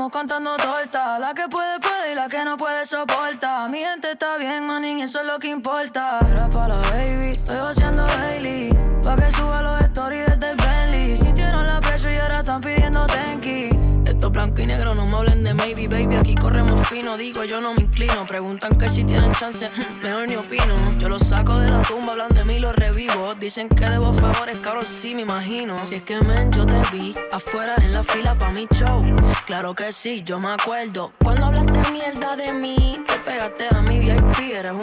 estamos contando torta. La que puede, puede y la que no puede, soporta. Mi gente está bien, manín, eso es lo que importa. Era pa' la baby, estoy haciendo daily. Pa' que suba los stories desde el Bentley. Sintieron la presión y ahora están pidiendo tenki. Esto blanco y negro, no me hablen de maybe, baby. Aquí corremos fino, digo, yo no me inclino. Preguntan que si tienen chance, mejor ni opino. Yo los saco de la tumba, hablan de mí, los revivo. Dicen que debo favores, cabrón, sí me imagino. Si es que, men, yo te vi afuera en la fila pa' mi show. Claro que sí, yo me acuerdo. Cuando hablaste mierda de mí, te pegaste a mi VIP. Eres